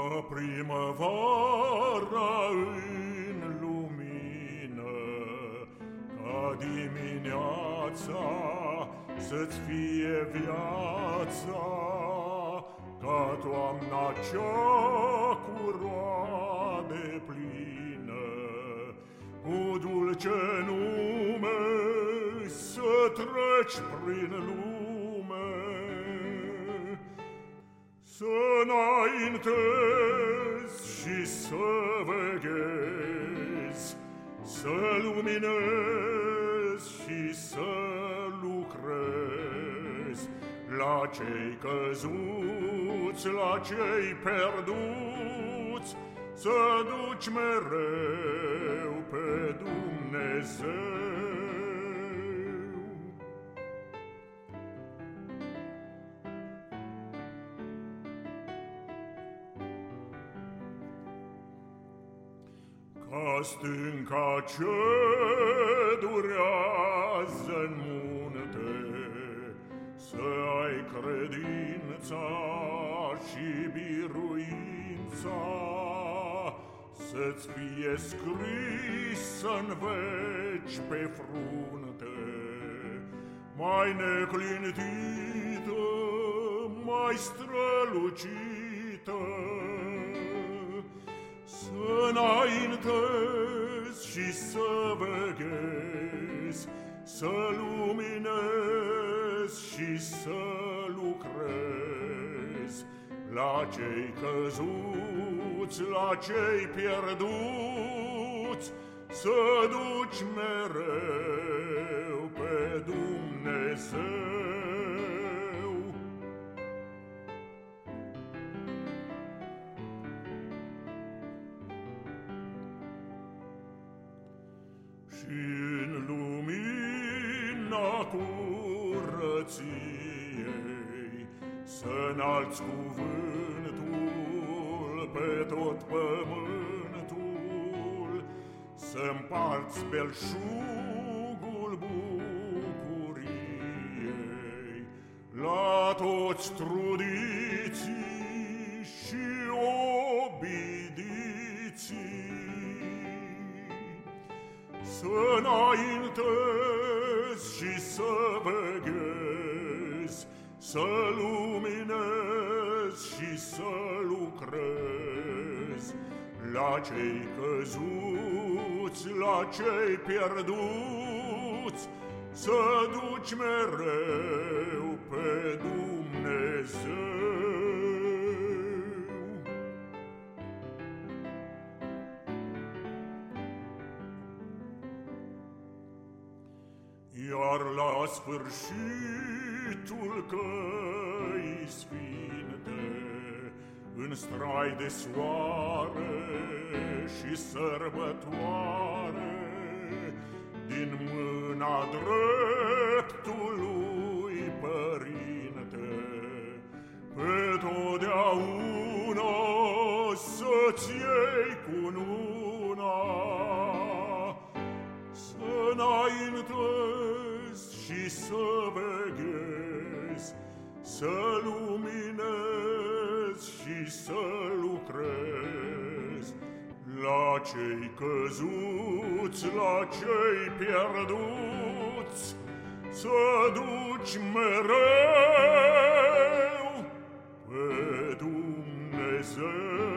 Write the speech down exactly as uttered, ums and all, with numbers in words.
Ca primăvara în lumină, ca dimineața să-ți fie viața, ca toamna cea cu roade plină, cu dulce nume să treci prin lume, să înaintezi și să veghezi, să luminezi și să lucrezi la cei căzuți, la cei pierduți, să duci mereu pe Dumnezeu. Ca stânca ce durează-n munte, să ai credința și biruința, să-ți fie scris-n veci pe frunte, mai neclintită, mai strălucită, să înaintezi și să veghezi, să luminezi și să lucrezi la cei căzuți, la cei pierduți, să duci mereu pe Dumnezeu. Și-n lumina curăției să înalți cuvântul pe tot pământul, să împarți belșugul bucuriei la toți trudiții și obidiții, să înaintezi și să veghezi, să luminezi și să lucrezi la cei căzuți, la cei pierduți, să duci mereu pe Dumnezeu. Iar la sfârșitul căii sfinte, în strai de soare și sărbătoare, din mâna dreptului Părinte, pe totdeauna să-ți iei cununa, să înaintezi și să veghezi, să luminezi și să lucrezi la cei căzuți, la cei pierduți, să duci mereu pe Dumnezeu.